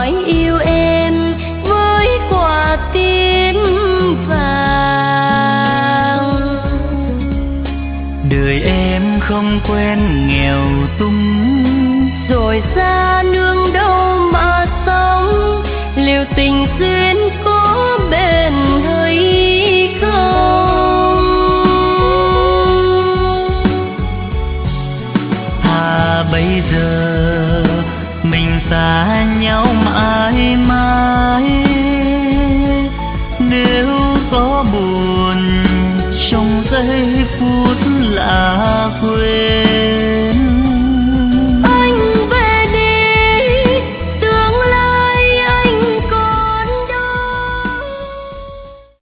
nói yêu em với quả tim vàng. Đời em không quen nghèo túng, rồi xa nương đâu mà sống, liệu tình duyên có bền hay không? À bây giờ mình xa nhau mãi mãi, nếu có buồn trong giây phút lạ quên,